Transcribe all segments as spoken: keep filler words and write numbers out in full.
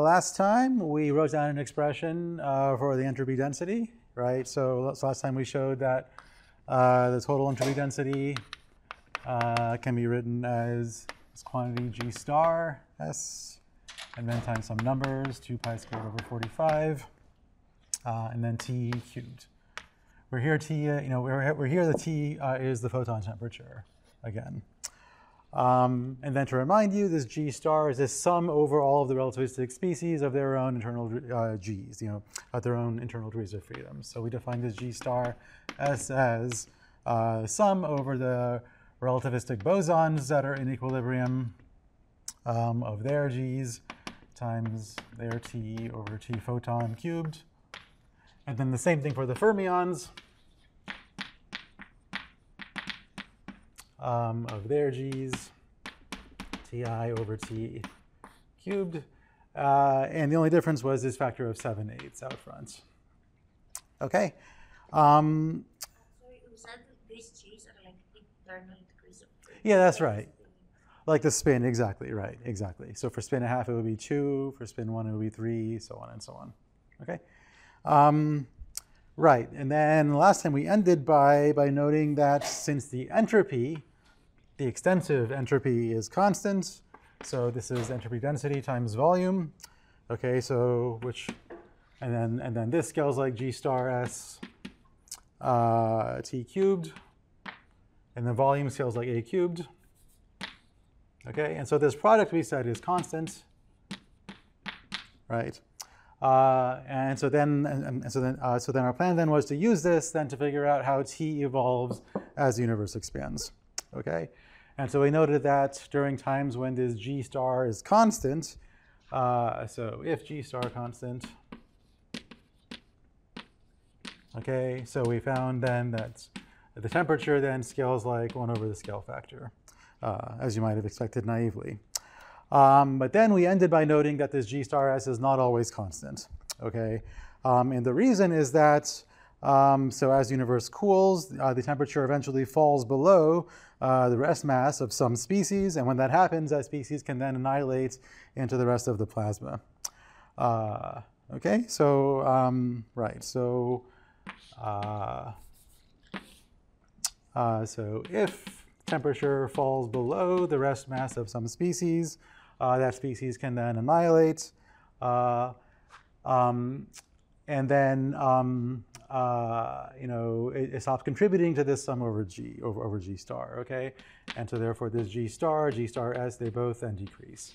last time we wrote down an expression uh, for the entropy density, right? So, so last time we showed that uh, the total entropy density uh, can be written as this quantity G star S, and then times some numbers, two pi squared over forty-five, uh, and then T cubed. We're here T, uh, you know, we're, we're here the T uh, is the photon temperature again. Um, and then to remind you, this G star is a sum over all of the relativistic species of their own internal uh, G's, you know, at their own internal degrees of freedom. So we define this G star S as uh, sum over the relativistic bosons that are in equilibrium um, of their G's times their T over T photon cubed. And then the same thing for the fermions um, of their G's, Ti over T cubed. Uh, and the only difference was this factor of seven eighths out front. OK. Um, Sorry, was that these G's are like internal degrees of freedom? Yeah, that's right. Like the spin, exactly, right, exactly. So for spin a half, it would be two. For spin one, it would be three, so on and so on. OK. Um, right, and then last time we ended by, by noting that since the entropy, the extensive entropy is constant, so this is entropy density times volume, okay, so which, and then, and then this scales like G star S uh, T cubed, and then volume scales like A cubed, okay, and so this product we said is constant, right? Uh, and so then, and, and so then, uh, so then our plan then was to use this then to figure out how T evolves as the universe expands. Okay, and so we noted that during times when this G star is constant, uh, so if G star constant, okay, so we found then that the temperature then scales like one over the scale factor, uh, as you might have expected naively. Um, but then we ended by noting that this G star S is not always constant, okay? Um, and the reason is that, um, so as the universe cools, uh, the temperature eventually falls below uh, the rest mass of some species, and when that happens, that species can then annihilate into the rest of the plasma. Uh, okay, so, um, right, so, uh, uh, so if temperature falls below the rest mass of some species, Uh, that species can then annihilate, uh, um, and then um, uh, you know it, it stops contributing to this sum over G over, over G star. Okay, and so therefore this G star, G star S, they both then decrease.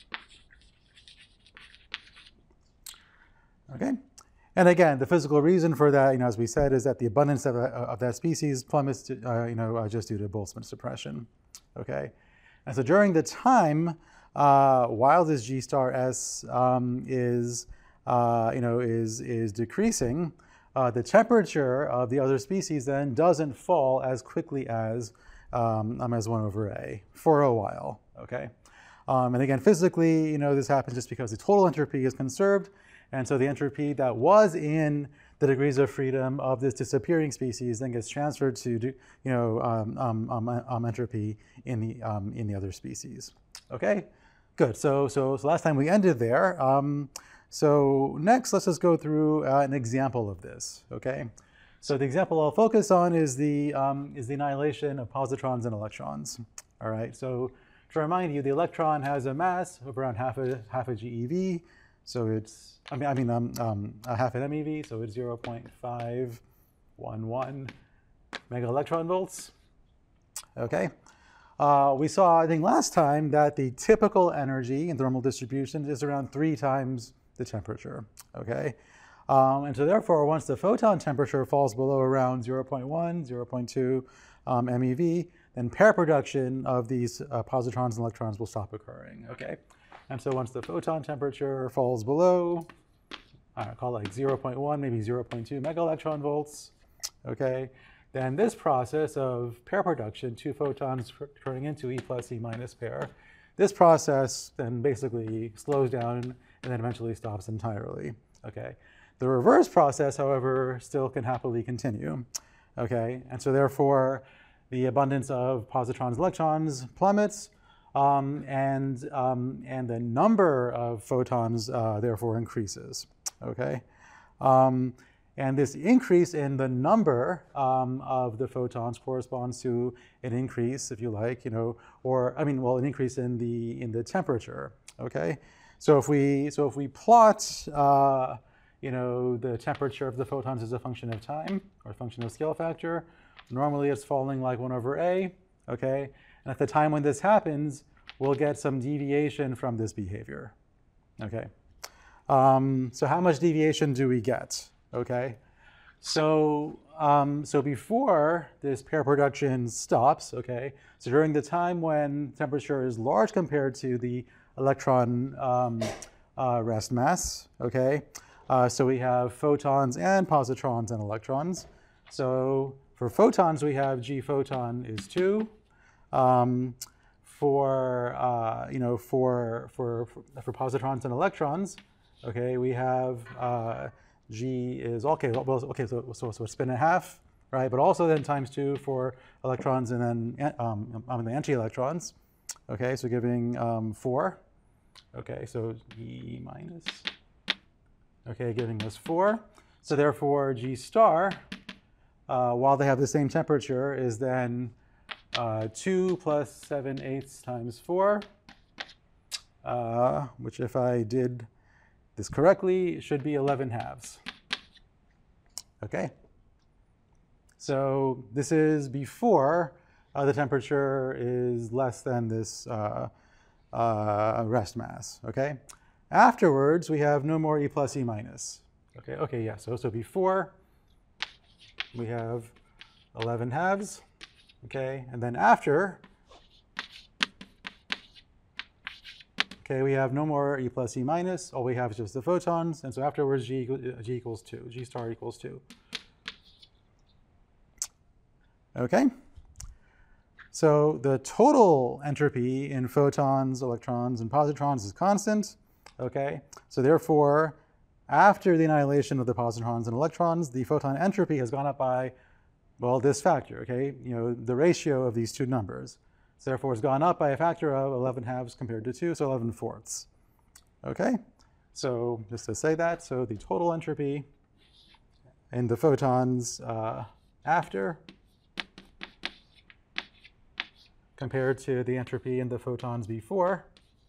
Okay, and again, the physical reason for that, you know, as we said, is that the abundance of, of that species plummets, to, uh, you know, uh, just due to Boltzmann suppression. Okay, and so during the time Uh, while this G star S um, is, uh, you know, is, is decreasing, uh, the temperature of the other species then doesn't fall as quickly as, um, um, as one over A for a while, okay? Um, and again, physically, you know, this happens just because the total entropy is conserved, and so the entropy that was in the degrees of freedom of this disappearing species then gets transferred to, you know, um, um, um, um, entropy in the, um, in the other species, okay? Good, so, so, so last time we ended there. Um, so next, let's just go through uh, an example of this, okay? So the example I'll focus on is the, um, is the annihilation of positrons and electrons, all right? So to remind you, the electron has a mass of around half a, half a GeV, so it's, I mean, I mean um, um, a half an MeV, so it's zero point five one one mega electron volts, okay? Uh, we saw, I think, last time that the typical energy in thermal distribution is around three times the temperature, okay? Um, and so therefore, once the photon temperature falls below around zero point one, zero point two um, MeV, then pair production of these uh, positrons and electrons will stop occurring, okay? And so once the photon temperature falls below, I don't know, call it like zero point one, maybe zero point two mega electron volts, okay? Then this process of pair production, two photons turning into E plus E minus pair, this process then basically slows down and then eventually stops entirely, okay? The reverse process, however, still can happily continue, okay? And so therefore, the abundance of positrons and electrons plummets, um, and, um, and the number of photons uh, therefore increases, okay? Um, and this increase in the number um, of the photons corresponds to an increase, if you like, you know, or, I mean, well, an increase in the, in the temperature, okay? So if we, so if we plot, uh, you know, the temperature of the photons as a function of time, or a function of scale factor, normally it's falling like one over A, okay? And at the time when this happens, we'll get some deviation from this behavior, okay? Um, so how much deviation do we get, okay? So, um, so before this pair production stops, okay, so during the time when temperature is large compared to the electron um, uh, rest mass, okay, uh, so we have photons and positrons and electrons. So for photons, we have G photon is two. Um, for, uh, you know, for, for, for positrons and electrons, okay, we have uh, G is, okay, well, okay, so, so, so spin and a half, right? But also then times two for electrons and then um, um, the anti-electrons, okay, so giving um, four, okay, so E minus, okay, giving us four. So therefore G star, uh, while they have the same temperature, is then uh, two plus seven eighths times four, uh, which if I did this correctly, should be eleven halves. Okay. So this is before uh, the temperature is less than this uh, uh, rest mass. Okay. Afterwards, we have no more E plus E minus. Okay. Okay. Yeah. So so before we have eleven halves. Okay. And then after, okay, we have no more E plus E minus. All we have is just the photons. And so afterwards, G, G equals two. G star equals two. Okay. So the total entropy in photons, electrons, and positrons is constant. Okay. So therefore, after the annihilation of the positrons and electrons, the photon entropy has gone up by, well, this factor. Okay. You know, the ratio of these two numbers. So therefore, it's gone up by a factor of eleven halves compared to two, so eleven fourths. Okay, so just to say that, so the total entropy in the photons uh, after compared to the entropy in the photons before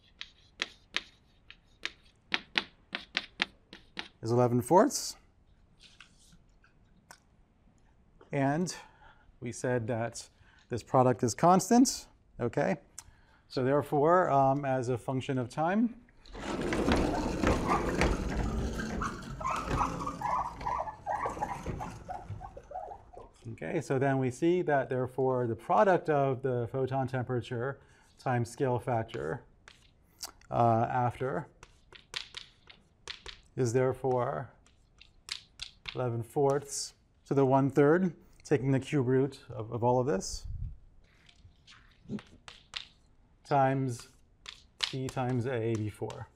is eleven fourths. And we said that this product is constant. Okay, so therefore, um, as a function of time, okay, so then we see that therefore the product of the photon temperature times scale factor uh, after is therefore eleven fourths to the one third, taking the cube root of, of all of this, times T times A before.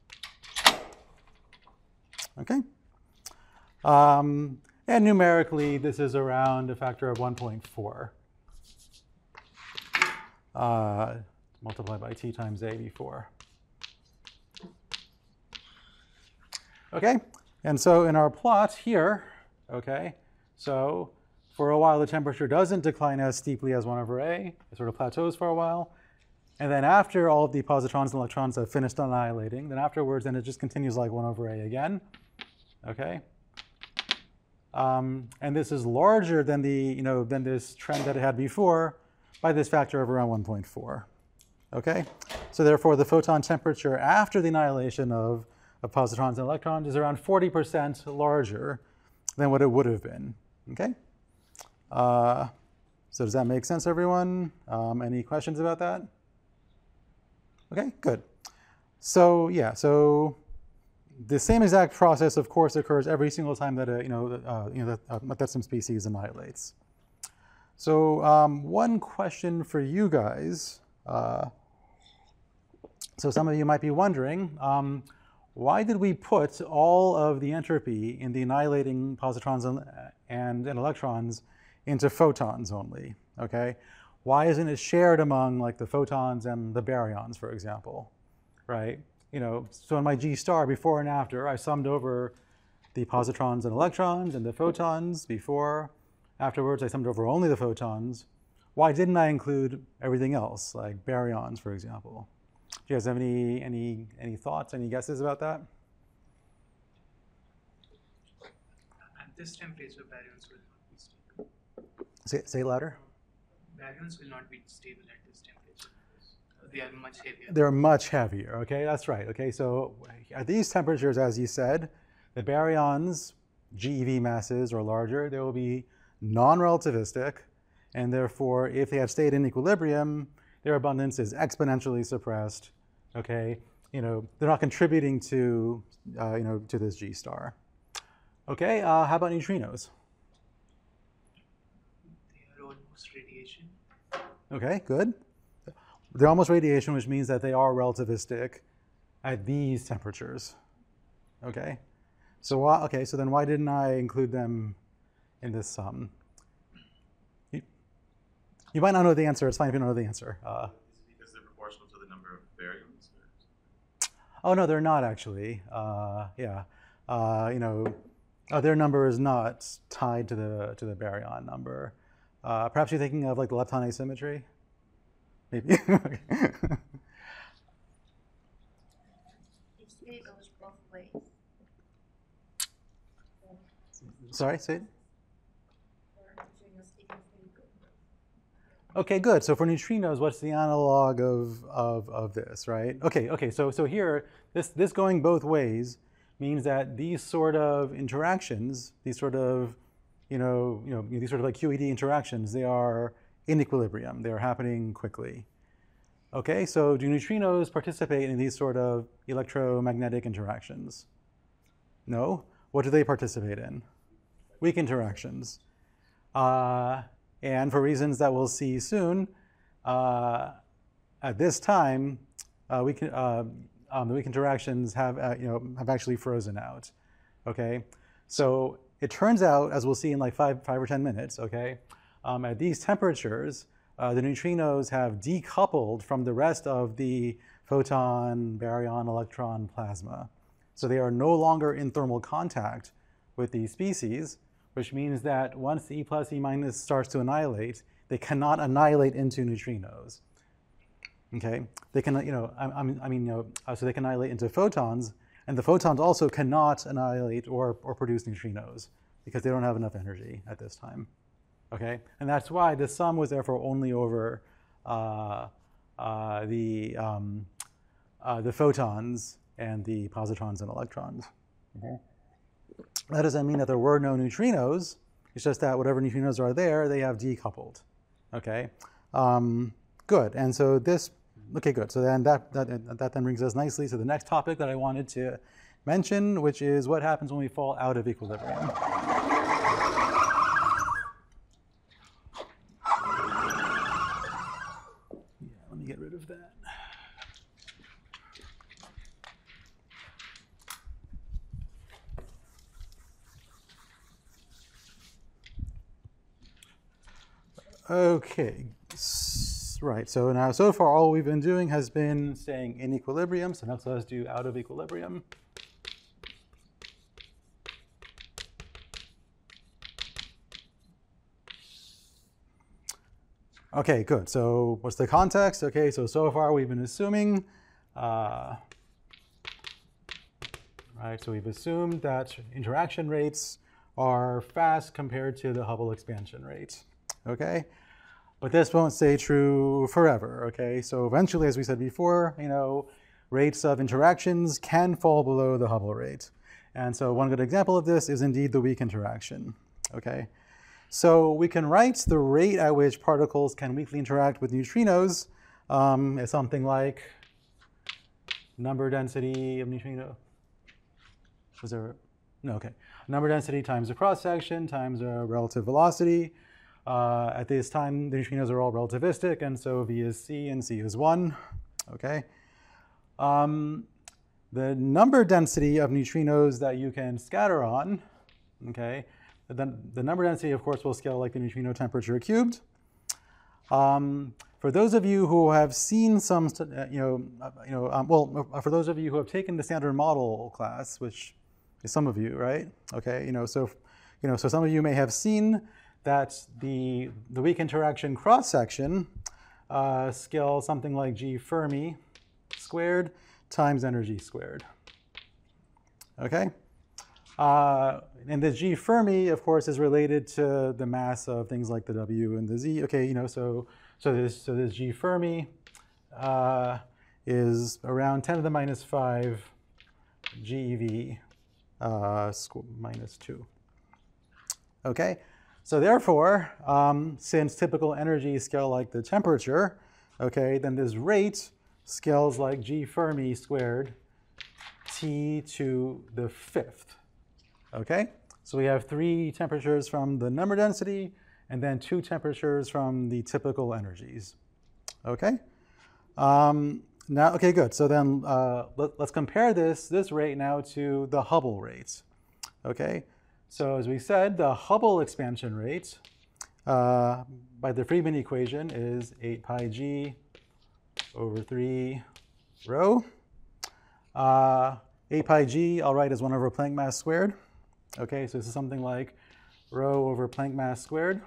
Okay. Um, and numerically, this is around a factor of one point four uh, multiplied by T times A before. Okay. And so in our plot here, okay, so for a while the temperature doesn't decline as steeply as one over A. It sort of plateaus for a while. And then after all of the positrons and electrons have finished annihilating, then afterwards, then it just continues like one over A again, okay? Um, and this is larger than the, you know, than this trend that it had before by this factor of around one point four, okay? So therefore, the photon temperature after the annihilation of, of positrons and electrons is around forty percent larger than what it would have been, okay? Uh, so does that make sense, everyone? Um, any questions about that? Okay, good. So yeah, so the same exact process, of course, occurs every single time that a, you know, uh, you know that, uh, that some species annihilates. So um, one question for you guys. Uh, so some of you might be wondering, um, why did we put all of the entropy in the annihilating positrons and, and, and electrons into photons only? Okay. why isn't it shared among like the photons and the baryons, for example, right? You know, so in my G star, before and after, I summed over the positrons and electrons and the photons before. Afterwards, I summed over only the photons. Why didn't I include everything else, like baryons, for example? Do you guys have any, any, any thoughts, any guesses about that? At this temperature, baryons will not be stable. Say, say it louder. Baryons will not be stable at this temperature. They are much heavier. They're much heavier, okay? That's right, okay? So at these temperatures, as you said, the baryons, G eV masses or larger, they will be non-relativistic, and therefore, if they had stayed in equilibrium, their abundance is exponentially suppressed, okay? You know, they're not contributing to, uh, you know, to this G star. Okay, uh, how about neutrinos? They are almost radiation. Okay, good. They're almost radiation, which means that they are relativistic at these temperatures, okay? So, why, okay, so then why didn't I include them in this sum? You, you might not know the answer. It's fine if you don't know the answer. Uh, Is it because they're proportional to the number of baryons? oh, no, they're not actually. Uh, yeah. Uh, you know, uh, their number is not tied to the, to the baryon number. Uh, perhaps you're thinking of like the lepton asymmetry? Maybe. Okay. It still goes both ways. Sorry, say it. For neutrinos, it can still go both ways. Okay, good. So for neutrinos, what's the analog of, of, of this, right? Okay, okay. So, so here, this, this going both ways means that these sort of interactions, these sort of, you know, you know, these sort of like Q E D interactions, they are in equilibrium. They're happening quickly. Okay, so do neutrinos participate in these sort of electromagnetic interactions? No. What do they participate in? Weak interactions. Uh, and for reasons that we'll see soon, uh, at this time, uh, we can, uh, um, the weak interactions have, uh, you know, have actually frozen out. Okay, so it turns out, as we'll see in like five, five or ten minutes, okay, um, at these temperatures, uh, the neutrinos have decoupled from the rest of the photon, baryon, electron plasma. So they are no longer in thermal contact with these species, which means that once the E plus E minus starts to annihilate, they cannot annihilate into neutrinos. Okay, they can, you know, I, I mean, you know, uh, so they can annihilate into photons, and the photons also cannot annihilate or, or produce neutrinos because they don't have enough energy at this time. Okay, and that's why the sum was therefore only over uh, uh, the um, uh, the photons and the positrons and electrons. Okay. That doesn't mean that there were no neutrinos. It's just that whatever neutrinos are there, they have decoupled. Okay, um, good. And so this, okay, good. So then that, that that then brings us nicely to the next topic that I wanted to mention, which is what happens when we fall out of equilibrium. Yeah, let me get rid of that. Okay, right, so now so far all we've been doing has been staying in equilibrium, so now let's do out of equilibrium. Okay, good, so what's the context? Okay, so so far we've been assuming, uh, right, so we've assumed that interaction rates are fast compared to the Hubble expansion rate. Okay, but this won't stay true forever, okay? So eventually, as we said before, you know, rates of interactions can fall below the Hubble rate. And so one good example of this is indeed the weak interaction, okay? So we can write the rate at which particles can weakly interact with neutrinos um, as something like number density of neutrino. Was there, no, okay. Number density times the cross-section times a relative velocity. Uh, at this time, the neutrinos are all relativistic, and so V is C and C is one, okay? Um, the number density of neutrinos that you can scatter on, okay? The, the number density, of course, will scale like the neutrino temperature cubed. Um, for those of you who have seen some, st- uh, you know, uh, you know, um, well, uh, for those of you who have taken the standard model class, which is some of you, right? Okay, you know, so, you know, so some of you may have seen that the the weak interaction cross section uh, scales something like G Fermi squared times energy squared. Okay. Uh, and the G Fermi, of course, is related to the mass of things like the W and the Z. Okay, you know, so so this so this G Fermi uh, is around ten to the minus five GeV uh, minus two. Okay, so therefore, um, since typical energies scale like the temperature, okay, then this rate scales like G Fermi squared T to the fifth. Okay, so we have three temperatures from the number density and then two temperatures from the typical energies. Okay, um, now, okay, good. So then uh, let, let's compare this, this rate now to the Hubble rate. Okay, so as we said, the Hubble expansion rate uh, by the Friedmann equation is eight pi g over three rho. Uh, eight pi g, I'll write as one over Planck mass squared. Okay, so this is something like rho over Planck mass squared.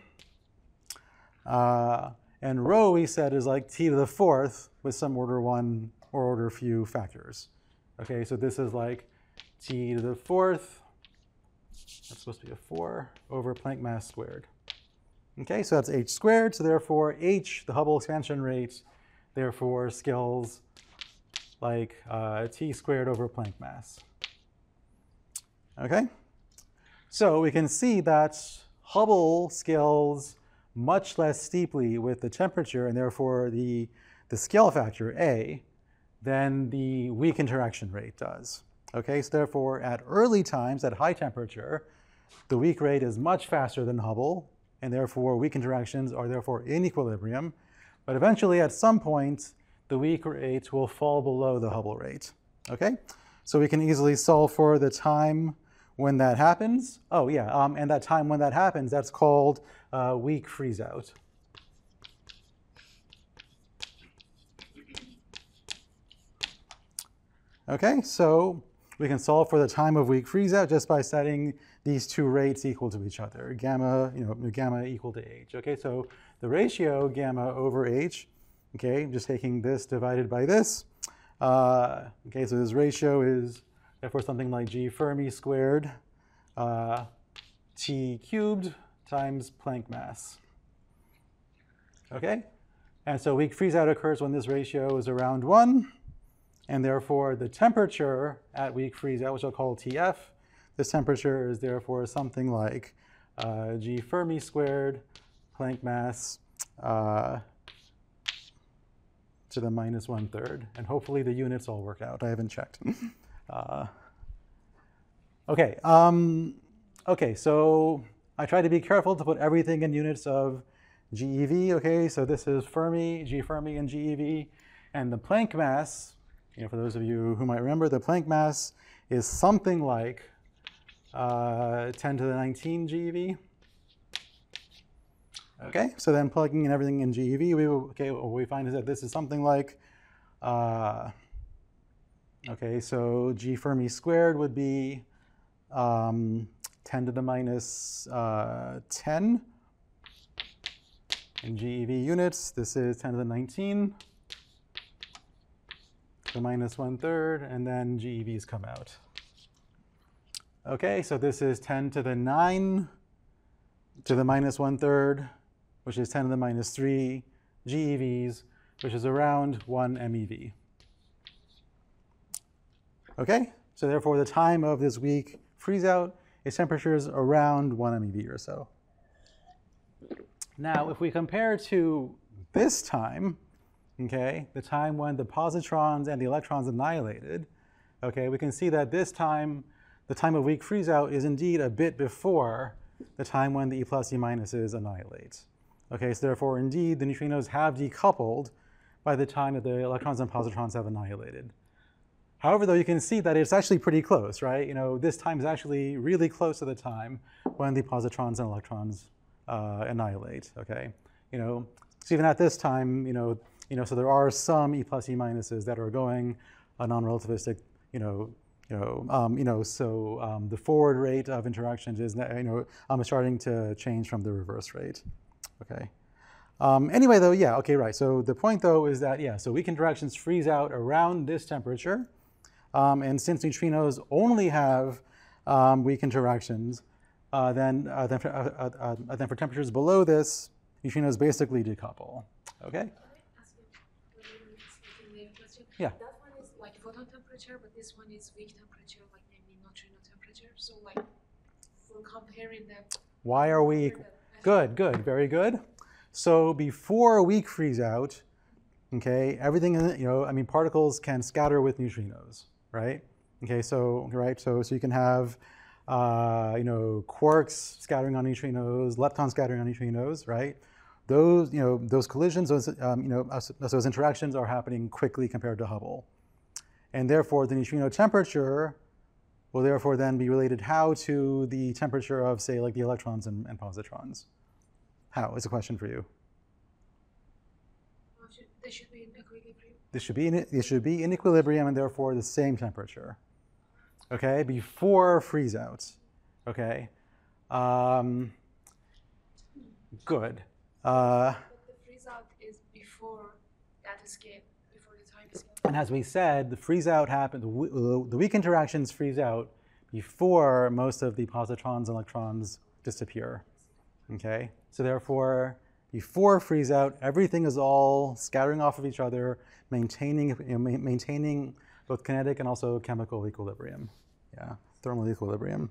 Uh, and rho, we said, is like t to the fourth with some order one or order few factors. Okay, so this is like t to the fourth, that's supposed to be a four, over Planck mass squared. Okay, so that's h squared, so therefore h, the Hubble expansion rate, therefore scales like uh, t squared over Planck mass. Okay? So we can see that Hubble scales much less steeply with the temperature and therefore the, the scale factor A than the weak interaction rate does. Okay, so therefore at early times, at high temperature, the weak rate is much faster than Hubble and therefore weak interactions are therefore in equilibrium. But eventually at some point, the weak rate will fall below the Hubble rate. Okay, so we can easily solve for the time when that happens. Oh yeah, um, and that time when that happens, that's called uh, weak freeze out. Okay, so we can solve for the time of weak freeze out just by setting these two rates equal to each other, gamma, you know, gamma equal to h. Okay, so the ratio gamma over h, okay, just taking this divided by this. Uh, okay, so this ratio is therefore something like G Fermi squared uh, T cubed times Planck mass. Okay, and so weak freeze out occurs when this ratio is around one, and therefore the temperature at weak freeze out, which I'll call T F, this temperature is therefore something like uh, G Fermi squared Planck mass uh, to the minus one third, and hopefully the units all work out. I haven't checked. uh, okay, um, okay, so I try to be careful to put everything in units of GeV. Okay, so this is Fermi, G Fermi, and GeV, and the Planck mass. You know, for those of you who might remember, the Planck mass is something like uh, ten to the nineteen GeV. Okay, so then plugging in everything in GeV, we will, okay, what we find is that this is something like, uh, okay, so G Fermi squared would be um, ten to the minus uh, ten in GeV units. This is ten to the nineteen, the minus one third, and then GeVs come out. Okay, so this is ten to the nine to the minus one third, which is ten to the minus three GeVs, which is around one MeV. Okay, so therefore the time of this weak freeze out is temperatures around one MeV or so. Now, if we compare to this time, okay, the time when the positrons and the electrons annihilated, okay, we can see that this time, the time of weak freeze out is indeed a bit before the time when the E plus E minuses annihilate. Okay, so therefore, indeed, the neutrinos have decoupled by the time that the electrons and positrons have annihilated. However, though, you can see that it's actually pretty close, right? You know, this time is actually really close to the time when the positrons and electrons uh, annihilate, okay? You know, So even at this time, you know, you know, so there are some E plus E minuses that are going a non-relativistic, you know, you know, um, you know, so um, the forward rate of interactions is, you know, um, starting to change from the reverse rate. Okay. Um, anyway, though, yeah, okay, right. So the point, though, is that, yeah, so weak interactions freeze out around this temperature. Um, and since neutrinos only have um, weak interactions, uh, then, uh, then, for, uh, uh, uh, then for temperatures below this, neutrinos basically decouple. Okay? Can I ask you a really slightly later question? Yeah. That one is like photon temperature, but this one is weak temperature, like maybe neutrino temperature. So like for comparing them. Why are we? compare them. Good, good, very good. So before weak freeze out, okay, everything, in the, you know, I mean, particles can scatter with neutrinos, right? Okay, so, right, so, so you can have, uh, you know, quarks scattering on neutrinos, leptons scattering on neutrinos, right? Those, you know, those collisions, those, um, you know, those interactions are happening quickly compared to Hubble. And therefore, the neutrino temperature will therefore then be related how to the temperature of, say, like the electrons and, and positrons. How is a question for you. Well, should- They should be in equilibrium. This should be in, it should be in equilibrium and therefore the same temperature. Okay, before freeze out. Okay, um, good. Uh, But the freeze out is before that escape, before the time escape. and as we said, the freeze out happened. The, w- the weak interactions freeze out before most of the positrons and electrons disappear. Okay, so therefore, before freeze out, everything is all scattering off of each other, maintaining, you know, ma- maintaining both kinetic and also chemical equilibrium. Yeah, thermal equilibrium.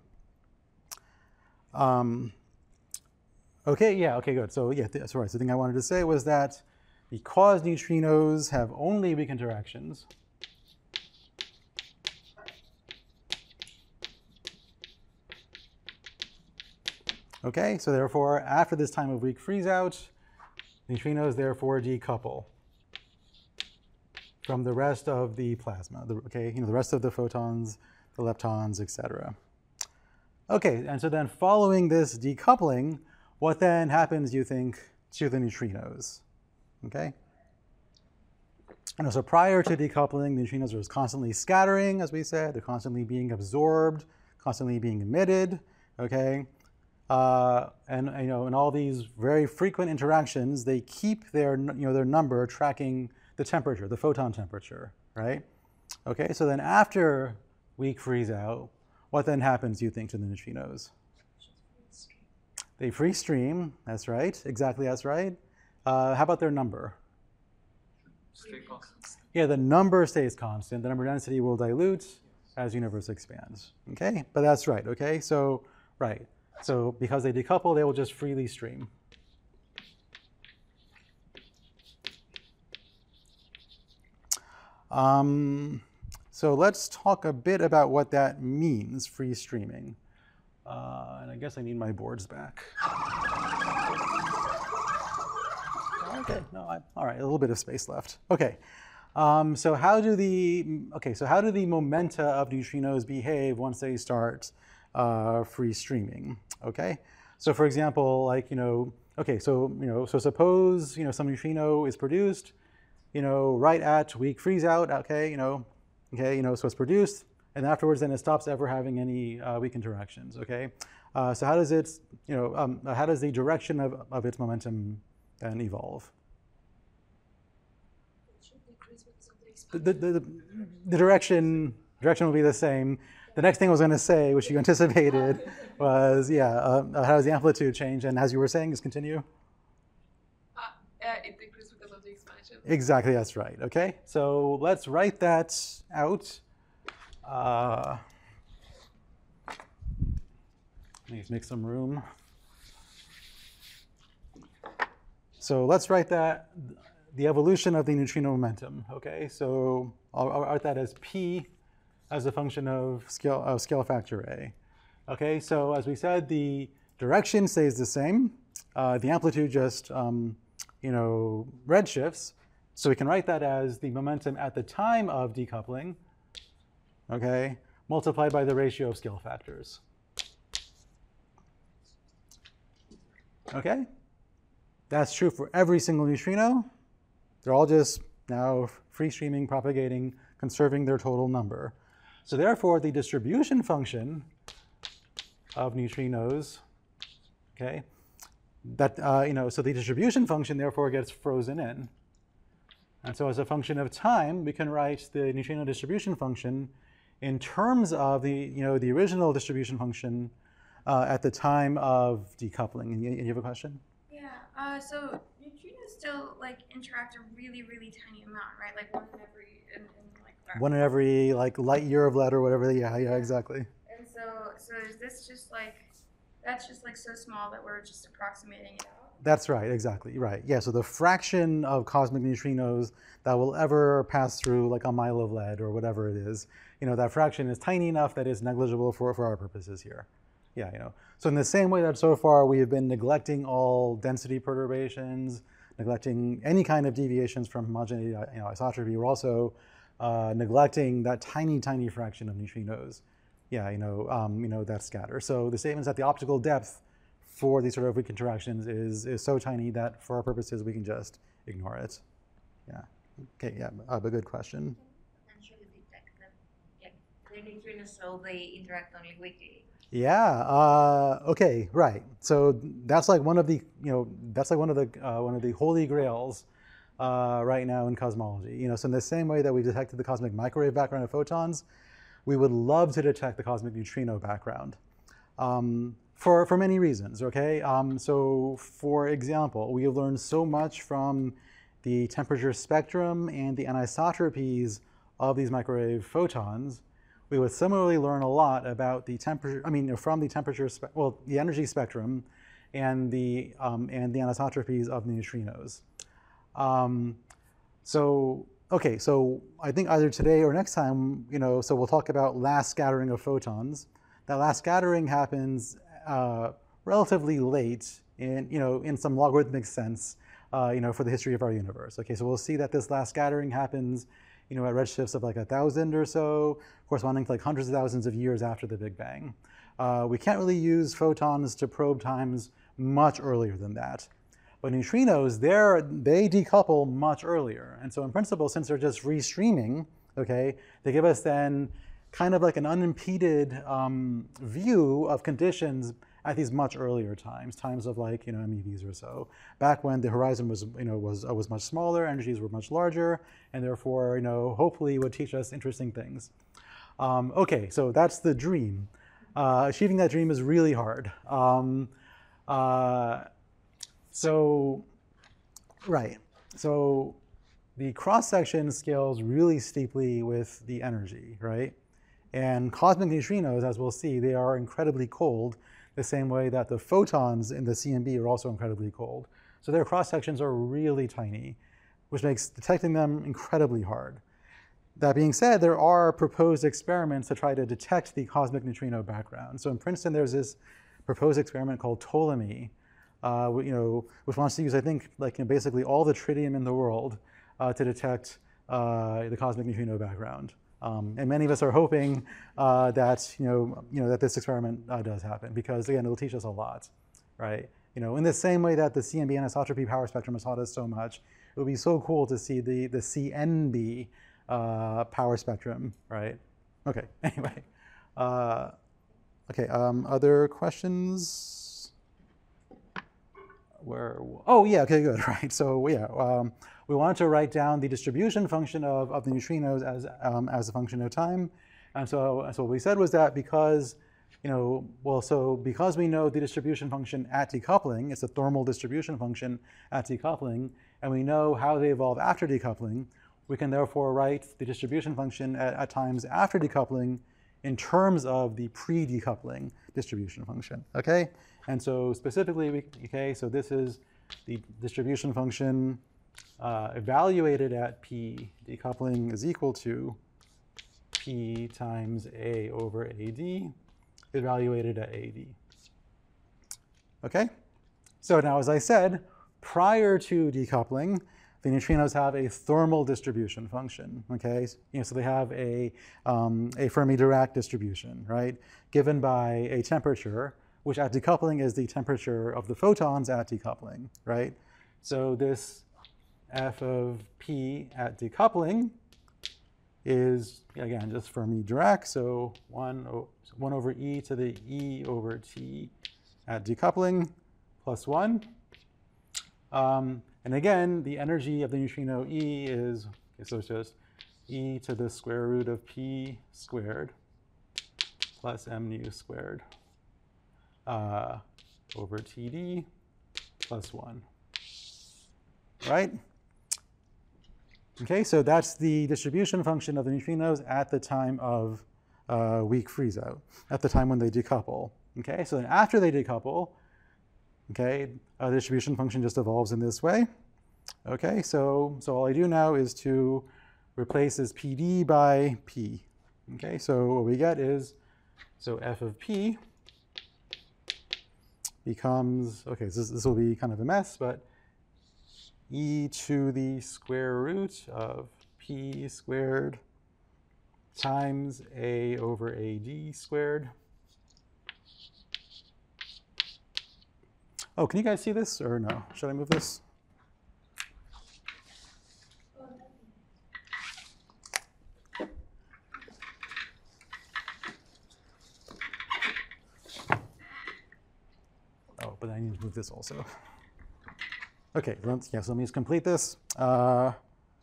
Um, okay, yeah, okay, good. So yeah, th- sorry. So the thing I wanted to say was that because neutrinos have only weak interactions, okay, so therefore, after this time of weak freeze out, neutrinos therefore decouple from the rest of the plasma, the, okay, you know, the rest of the photons, the leptons, et cetera. Okay, and so then following this decoupling, what then happens, you think, to the neutrinos? Okay? And so prior to decoupling, the neutrinos are constantly scattering, as we said, they're constantly being absorbed, constantly being emitted, okay? Uh, and you know, in all these very frequent interactions, they keep their, you know, their number tracking the temperature, the photon temperature, right? Okay, so then after weak freeze out, what then happens, do you think, to the neutrinos? They free stream, that's right, exactly that's right. Uh, how about their number? Stay constant. Yeah, the number stays constant. The number density will dilute as universe expands, okay? But that's right, okay? So, right. So because they decouple, they will just freely stream. Um, so let's talk a bit about what that means, free streaming. Uh, and I guess I need my boards back. Okay, no, I, all right, a little bit of space left. Okay, um, so how do the okay, so how do the momenta of neutrinos behave once they start uh, free streaming? Okay, so for example, like you know, okay, so you know, so suppose you know some neutrino is produced, you know, right at weak freeze out. Okay, you know, okay, you know, so it's produced, and afterwards, then it stops ever having any uh, weak interactions. Okay, uh, so how does it, you know, um, how does the direction of of its momentum then evolve? It should decrease because of the The, expansion. the, the, the direction direction will be the same. The next thing I was going to say, which you anticipated, was yeah, uh, how does the amplitude change? And as you were saying, just continue. Uh, uh, it decreased because of the expansion. Exactly, that's right. Okay, so let's write that out. Uh, let's make some room. So let's write that, the evolution of the neutrino momentum, okay? So I'll, I'll write that as P as a function of scale, of scale factor A. Okay, so as we said, the direction stays the same. Uh, the amplitude just, um, you know, redshifts. So we can write that as the momentum at the time of decoupling, okay, multiplied by the ratio of scale factors. Okay? That's true for every single neutrino. They're all just now free streaming, propagating, conserving their total number. So therefore, the distribution function of neutrinos, okay, that, uh, you know, so the distribution function therefore gets frozen in. And so as a function of time, we can write the neutrino distribution function in terms of the, you know, the original distribution function uh, at the time of decoupling. And you, you have a question? Yeah, uh, so neutrinos still like interact a really, really tiny amount, right? Like one in every, in, in like that. One in every like light year of light or whatever. Yeah, yeah, exactly. And so, so is this just like, that's just like so small that we're just approximating it out? That's right, exactly, right. Yeah, so the fraction of cosmic neutrinos that will ever pass through like a mile of lead or whatever it is, you know, that fraction is tiny enough that it's negligible for, for our purposes here. Yeah, you know. So in the same way that so far we have been neglecting all density perturbations, neglecting any kind of deviations from homogeneity, you know, isotropy, we're also uh, neglecting that tiny, tiny fraction of neutrinos. Yeah, you know, um, you know, that scatter. So the statements that the optical depth for these sort of weak interactions is, is so tiny that for our purposes we can just ignore it. Yeah. Okay, yeah, uh, a good question. Potentially detect them. Yeah, they're neutrinos, so they interact only weakly. Yeah, uh, okay, right. So that's like one of the, you know, that's like one of the, uh, one of the holy grails uh, right now in cosmology. You know, so in the same way that we detected the cosmic microwave background of photons, we would love to detect the cosmic neutrino background. Um, For, for many reasons, okay? Um, so for example, we have learned so much from the temperature spectrum and the anisotropies of these microwave photons. We would similarly learn a lot about the temperature, I mean, from the temperature, spe well, the energy spectrum and the, um, and the anisotropies of the neutrinos. Um, so, okay, so I think either today or next time, you know, so we'll talk about last scattering of photons. That last scattering happens Uh, relatively late in, you know, in some logarithmic sense, uh, you know, for the history of our universe. Okay, so we'll see that this last scattering happens, you know, at redshifts of like a thousand or so, corresponding to like hundreds of thousands of years after the Big Bang. Uh, we can't really use photons to probe times much earlier than that. But neutrinos, they're, they decouple much earlier. And so in principle, since they're just restreaming, okay, they give us then kind of like an unimpeded um, view of conditions at these much earlier times, times of like, you know, M E Vs or so, back when the horizon was, you know, was, uh, was much smaller, energies were much larger, and therefore, you know, hopefully would teach us interesting things. Um, okay, so that's the dream. Uh, achieving that dream is really hard. Um, uh, so, right, so the cross-section scales really steeply with the energy, right? And cosmic neutrinos, as we'll see, they are incredibly cold, the same way that the photons in the C M B are also incredibly cold. So their cross-sections are really tiny, which makes detecting them incredibly hard. That being said, there are proposed experiments to try to detect the cosmic neutrino background. So in Princeton, there's this proposed experiment called Ptolemy, uh, you know, which wants to use, I think, like you know, basically all the tritium in the world uh, to detect uh, the cosmic neutrino background. Um, and many of us are hoping uh, that, you know, you know, that this experiment uh, does happen, because again, it'll teach us a lot, right? You know, in the same way that the C M B anisotropy power spectrum has taught us so much, it would be so cool to see the, the C N B uh, power spectrum, right? Okay, anyway. Uh, okay, um, other questions? Where, oh yeah, okay, good, right. So yeah, um, we wanted to write down the distribution function of, of the neutrinos as, um, as a function of time. And so, so what we said was that because, you know, well, so because we know the distribution function at decoupling, it's a thermal distribution function at decoupling, and we know how they evolve after decoupling, we can therefore write the distribution function at, at times after decoupling in terms of the pre-decoupling distribution function, okay? And so specifically, we, okay, so this is the distribution function uh, evaluated at P. Decoupling is equal to P times A over A D, evaluated at A D. Okay? So now, as I said, prior to decoupling, the neutrinos have a thermal distribution function, okay? You know, so they have a, um, a Fermi-Dirac distribution, right? Given by a temperature, which at decoupling is the temperature of the photons at decoupling, right? So this f of p at decoupling is, again, just Fermi-Dirac, so one, one over e to the e over t at decoupling plus one. Um, and again, the energy of the neutrino E is, okay, so it's just e to the square root of p squared plus m nu squared uh, over td plus one, right? Okay, so that's the distribution function of the neutrinos at the time of uh, weak freeze-out, at the time when they decouple. Okay, so then after they decouple, okay, uh, the distribution function just evolves in this way. Okay, so, so all I do now is to replace this P D by P. Okay, so what we get is, so f of P becomes, okay, so this, this will be kind of a mess, but e to the square root of p squared times a over ad squared. Oh, can you guys see this or no? Should I move this? Oh, but I need to move this also. Okay, let's, yeah, so let me just complete this. Uh,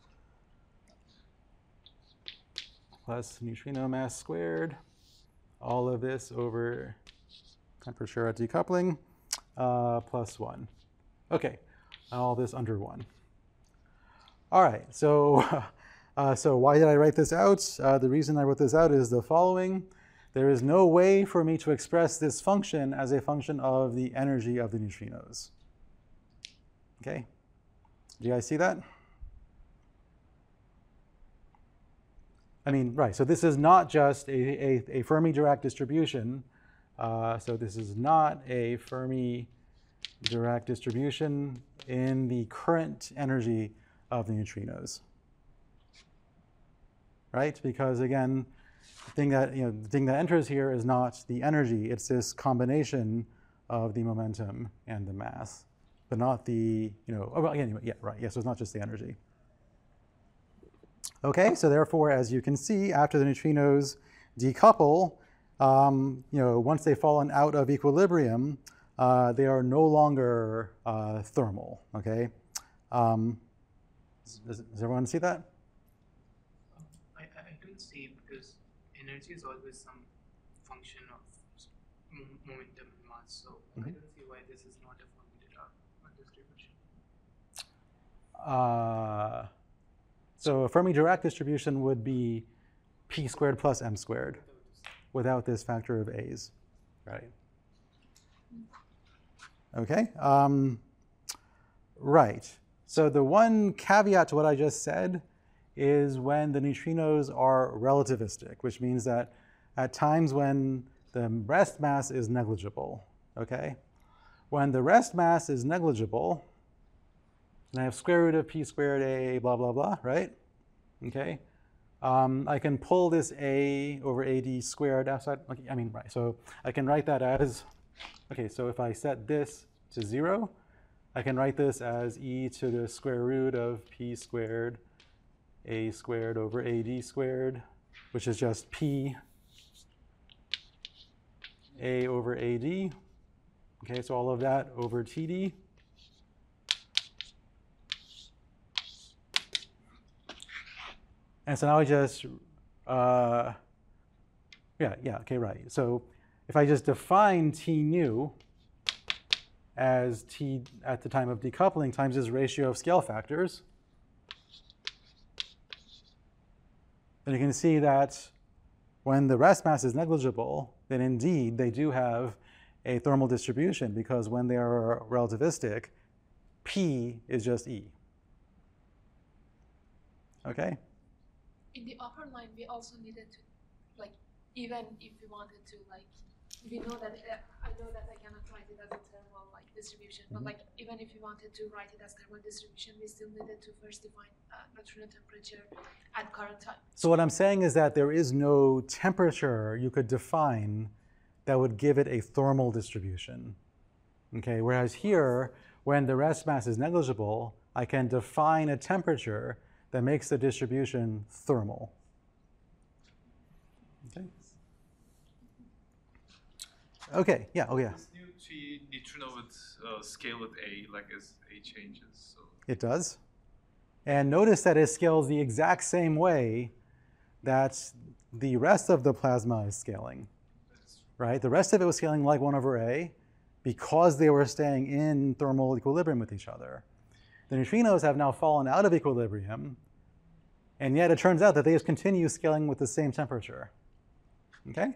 plus neutrino mass squared, all of this over temperature at decoupling, uh, plus one. Okay, all this under one. All right, so, uh, so why did I write this out? Uh, the reason I wrote this out is the following. There is no way for me to express this function as a function of the energy of the neutrinos. Okay, do you guys see that? I mean, right, so this is not just a, a, a Fermi-Dirac distribution. Uh, so this is not a Fermi-Dirac distribution in the current energy of the neutrinos. Right, because again, the thing that, you know, the thing that enters here is not the energy, it's this combination of the momentum and the mass. But not the, you know, oh, well, anyway, yeah, right, yeah, so it's not just the energy. Okay, so therefore, as you can see, after the neutrinos decouple, um, you know, once they've fallen out of equilibrium, uh, they are no longer uh, thermal, okay? Um, does, does everyone see that? I, I don't see, because energy is always some function of momentum and mass, so mm-hmm. I don't see why this is not a Fermi-Dirac distribution. Uh, so a Fermi-Dirac distribution would be p squared plus m squared without this factor of a's, right? Okay, um, right. So the one caveat to what I just said is when the neutrinos are relativistic, which means that at times when the rest mass is negligible, okay? When the rest mass is negligible, and I have square root of p squared a blah, blah, blah, right? Okay. Um, I can pull this a over ad squared outside. Okay, I mean, right. So I can write that as, okay, so if I set this to zero, I can write this as e to the square root of p squared a squared over ad squared, which is just p a over ad. Okay, so all of that over td. And so now I just, uh, yeah, yeah, okay, right. So if I just define T nu as T at the time of decoupling times this ratio of scale factors, then you can see that when the rest mass is negligible, then indeed they do have a thermal distribution, because when they are relativistic, P is just E. Okay? In the upper line, we also needed to, like, even if we wanted to, like, we know that, uh, I know that I cannot write it as a thermal, like, distribution, mm-hmm. but, like, even if we wanted to write it as thermal distribution, we still needed to first define uh, neutrino temperature at current time. So what I'm saying is that there is no temperature you could define that would give it a thermal distribution, okay? Whereas here, when the rest mass is negligible, I can define a temperature that makes the distribution thermal. Okay. Okay. Yeah. Oh, yeah. This new T neutrino would uh, scale with A, like as A changes. So It does. And notice that it scales the exact same way that the rest of the plasma is scaling, right? The rest of it was scaling like one over A because they were staying in thermal equilibrium with each other. The neutrinos have now fallen out of equilibrium, and yet it turns out that they just continue scaling with the same temperature. Okay?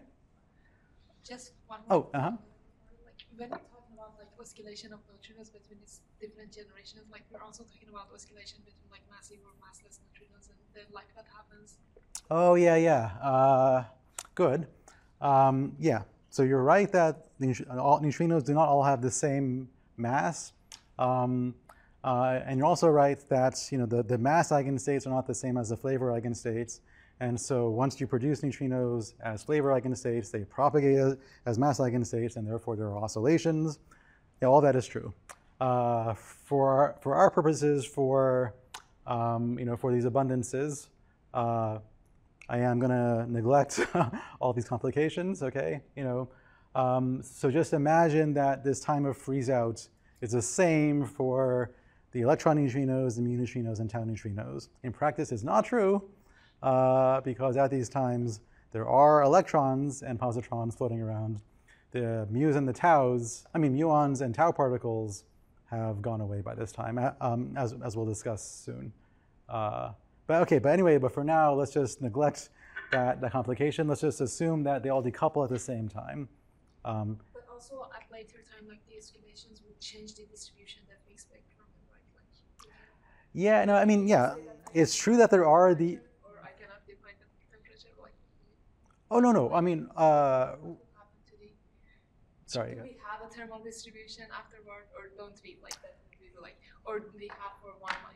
Just one Oh, more. uh-huh. Like when we're talking about like oscillation of neutrinos between these different generations, like we're also talking about oscillation between like massive or massless neutrinos, and then like what happens. Oh, yeah, yeah. Uh, good. Um, yeah. So you're right that the neut- all neutrinos do not all have the same mass. Um, uh, and you're also right that you know the, the mass eigenstates are not the same as the flavor eigenstates. And so once you produce neutrinos as flavor eigenstates, they propagate as, as mass eigenstates, and therefore there are oscillations. Yeah, all that is true. Uh, for, our, for our purposes, for, um, you know, for these abundances, uh, I am going to neglect all these complications, okay? You know, um, so just imagine that this time of freeze out is the same for the electron neutrinos, the mu neutrinos, and tau neutrinos. In practice, it's not true uh, because at these times there are electrons and positrons floating around. The mu's and the taus, I mean muons and tau particles have gone away by this time, um, as, as we'll discuss soon. Uh, But okay, but anyway, but for now, let's just neglect that, that complication. Let's just assume that they all decouple at the same time. Um, But also at later time, like the oscillations would change the distribution that we expect from them, right? Like, yeah, no, I mean, yeah, it's true that there are the, or I cannot define the temperature, like. oh, no, no, I mean, uh, What will happen to the? sorry. Do we have a thermal distribution afterward, or don't we? Like that, we like, or do we have for one like?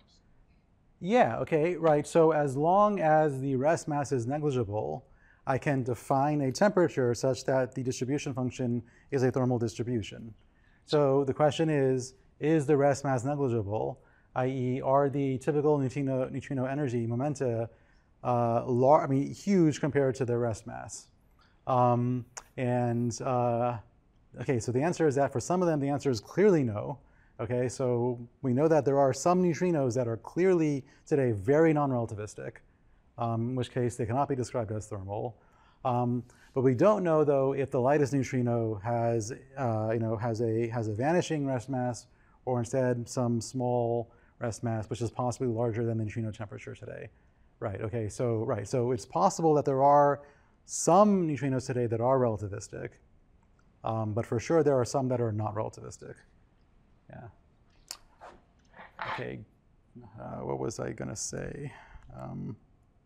Yeah, okay, right. So as long as the rest mass is negligible, I can define a temperature such that the distribution function is a thermal distribution. So the question is, is the rest mass negligible, that is are the typical neutrino, neutrino energy momenta uh, lar- I mean, huge compared to the rest mass? Um, and uh, okay, so the answer is that for some of them, the answer is clearly no. Okay, so we know that there are some neutrinos that are clearly today very non-relativistic, um, in which case they cannot be described as thermal. Um, but we don't know though if the lightest neutrino has, uh, you know, has a has a vanishing rest mass, or instead some small rest mass, which is possibly larger than the neutrino temperature today. Right. Okay. So right. So it's possible that there are some neutrinos today that are relativistic, um, but for sure there are some that are not relativistic. Yeah. Okay. Uh, what was I going to say? Um,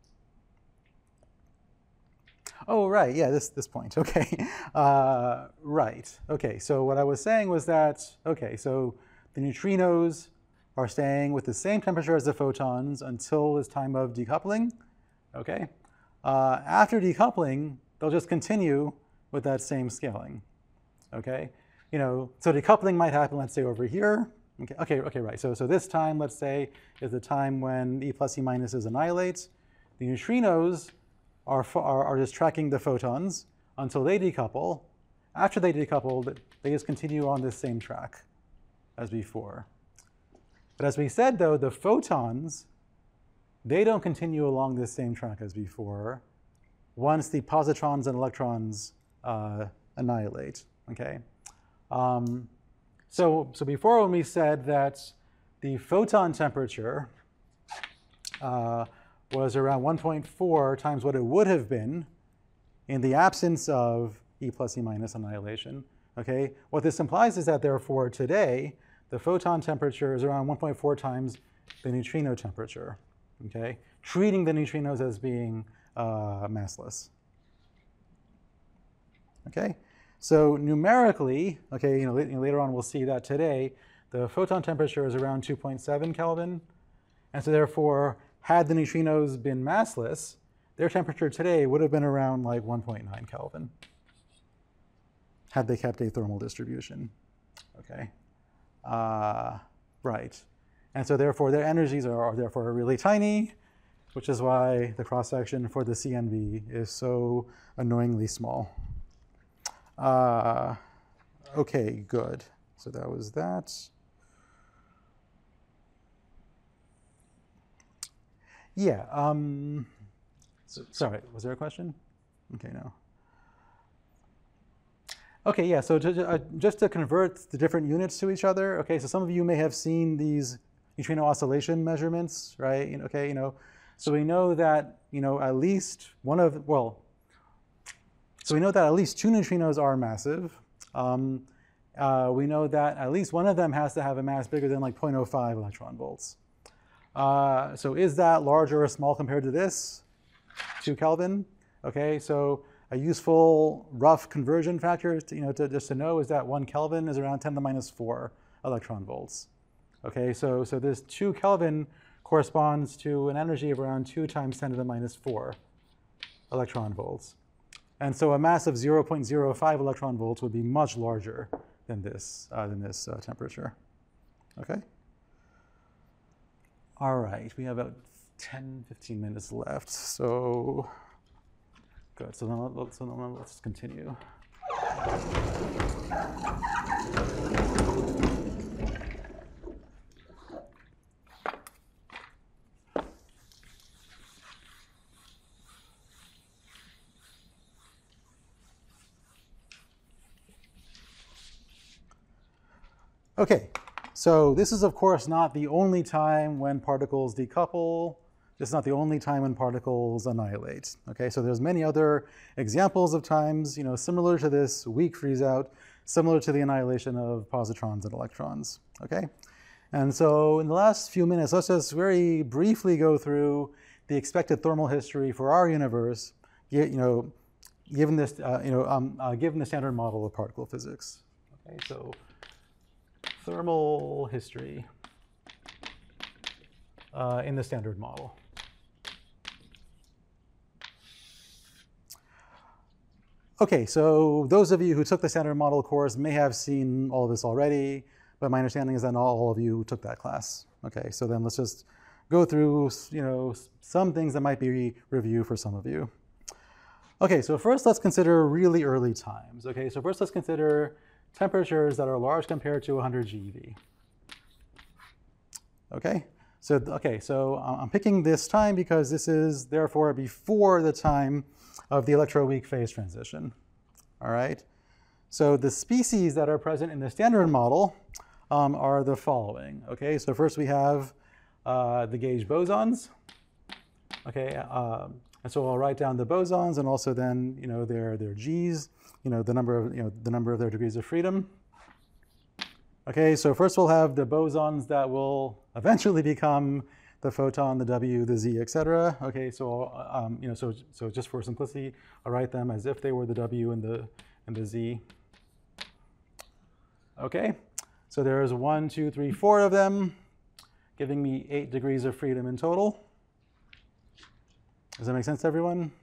oh, right. Yeah, this, this point. Okay. Uh, right. Okay. So what I was saying was that, okay, so the neutrinos are staying with the same temperature as the photons until this time of decoupling. Okay. Uh, after decoupling, they'll just continue with that same scaling. Okay. You know, so decoupling might happen, let's say, over here. Okay, okay, okay, right. So, so this time, let's say, is the time when E plus E minuses annihilate. The neutrinos are, are, are just tracking the photons until they decouple. After they decouple, they just continue on this same track as before. But as we said, though, the photons, they don't continue along this same track as before once the positrons and electrons uh, annihilate, okay? Um, so, so before when we said that the photon temperature uh, was around one point four times what it would have been in the absence of E plus E minus annihilation, okay? What this implies is that therefore today, the photon temperature is around one point four times the neutrino temperature, okay? Treating the neutrinos as being uh, massless, okay? So numerically, okay, you know, later on we'll see that today, the photon temperature is around two point seven Kelvin. And so therefore, had the neutrinos been massless, their temperature today would have been around like one point nine Kelvin, had they kept a thermal distribution, okay? Uh, right. And so therefore their energies are, are therefore really tiny, which is why the cross-section for the C N V is so annoyingly small. Uh, okay, good. So that was that. Yeah. Um, so, sorry, was there a question? Okay, no. Okay, yeah, so to, uh, just to convert the different units to each other, okay, so some of you may have seen these neutrino oscillation measurements, right? You know, okay, you know, so we know that, you know, at least one of, well, so we know that at least two neutrinos are massive. Um, uh, we know that at least one of them has to have a mass bigger than like zero point zero five electron volts. Uh, so is that large or small compared to this, two Kelvin? Okay, so a useful rough conversion factor, to, you know, to, just to know is that one Kelvin is around ten to the minus four electron volts. Okay, so, so this two Kelvin corresponds to an energy of around two times ten to the minus four electron volts. And so a mass of zero point zero five electron volts would be much larger than this, uh, than this uh, temperature. Okay? All right, we have about ten, fifteen minutes left. So good, so then let's, so then let's continue. Okay, so this is of course not the only time when particles decouple. This is not the only time when particles annihilate. Okay, so there's many other examples of times, you know, similar to this weak freeze out, similar to the annihilation of positrons and electrons. Okay, and so in the last few minutes, let's just very briefly go through the expected thermal history for our universe, you know, given this, uh, you know, um, uh, given the standard model of particle physics. Okay, so thermal history uh, in the standard model. Okay, so those of you who took the standard model course may have seen all of this already, but my understanding is that not all of you took that class. Okay, so then let's just go through, you know, some things that might be review for some of you. Okay, so first let's consider really early times. Okay, so first let's consider temperatures that are large compared to one hundred G E V. Okay, so okay, so I'm picking this time because this is therefore before the time of the electroweak phase transition. All right, so the species that are present in the standard model um, are the following. Okay, so first we have uh, the gauge bosons. Okay, um, and so I'll write down the bosons and also then, you know, their their G's, you know, the number of, you know, the number of their degrees of freedom. Okay, so first we'll have the bosons that will eventually become the photon, the W, the Z, et cetera. Okay, so um, you know, so so just for simplicity, I'll write them as if they were the W and the and the Z. Okay, so there's one, two, three, four of them, giving me eight degrees of freedom in total. Does that make sense to everyone?